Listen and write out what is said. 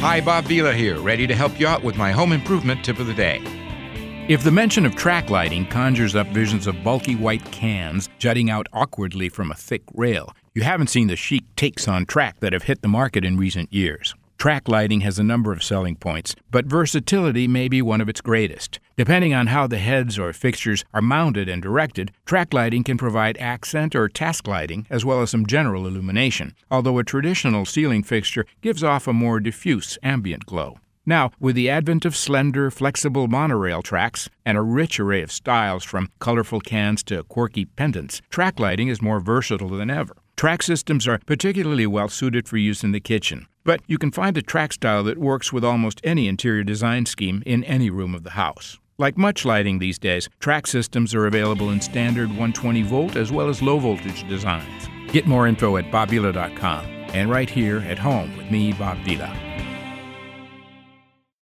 Hi, Bob Vila here, ready to help you out with my home improvement tip of the day. If the mention of track lighting conjures up visions of bulky white cans jutting out awkwardly from a thick rail, you haven't seen the chic takes on track that have hit the market in recent years. Track lighting has a number of selling points, but versatility may be one of its greatest. Depending on how the heads or fixtures are mounted and directed, track lighting can provide accent or task lighting as well as some general illumination, although a traditional ceiling fixture gives off a more diffuse ambient glow. Now, with the advent of slender, flexible monorail tracks and a rich array of styles from colorful cans to quirky pendants, track lighting is more versatile than ever. Track systems are particularly well suited for use in the kitchen, but you can find a track style that works with almost any interior design scheme in any room of the house. Like much lighting these days, track systems are available in standard 120-volt as well as low-voltage designs. Get more info at bobvila.com and right here at home with me, Bob Vila.